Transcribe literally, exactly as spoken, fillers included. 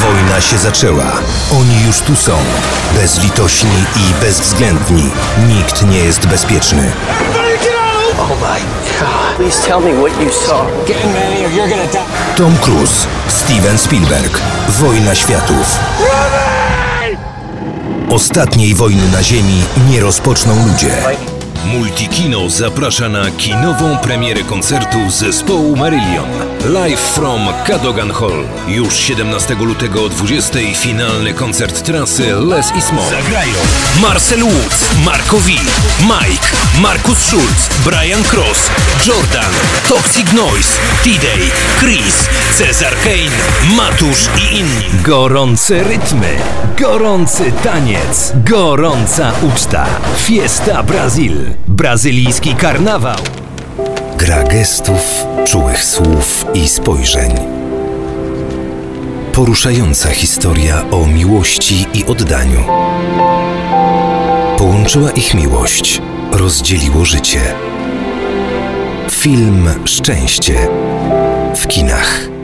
Wojna się zaczęła. Oni już tu są. Bezlitośni i bezwzględni. Nikt nie jest bezpieczny. Oh my God. Please tell me what you saw. Get in there or you're gonna die. Tom Cruise, Steven Spielberg. Wojna światów. Ostatniej wojny na Ziemi nie rozpoczną ludzie. Multikino zaprasza na kinową premierę koncertu zespołu Marillion. Live from Cadogan Hall. Już siedemnastego lutego o dwudziestej finalny koncert trasy Less is More. Zagrają Marcel Woods, Marco V, Mike, Markus Schulz, Brian Cross, Jordan, Toxic Noise, T-Day, Chris, Cezar Kane, Matusz i inni. Gorące rytmy, gorący taniec, gorąca uczta. Fiesta Brazil. Brazylijski karnawał. Gra gestów, czułych słów i spojrzeń. Poruszająca historia o miłości i oddaniu. Połączyła ich miłość, rozdzieliło życie. Film Szczęście w kinach.